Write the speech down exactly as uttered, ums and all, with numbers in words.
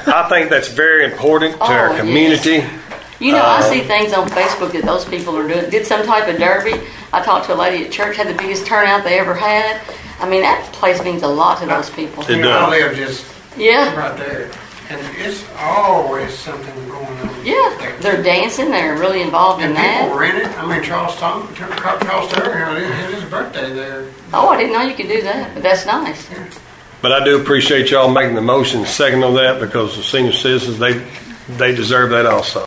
I think that's very important to Oh, our community. yes. You know, I Uh, see things on Facebook that those people are doing. Did some type of derby. I talked to a lady at church, had the biggest turnout they ever had. I mean, that place means a lot to those people. It You know, I does. live just Yeah, right there, and it's always something going on. yeah. there. They're dancing. They're really involved in And people that. rent it. I mean, Charles Thompson, Charles Turner, had his birthday there. Oh, I didn't know you could do that, but that's nice. But I do appreciate y'all making the motion second on that because the senior citizens, they they deserve that also.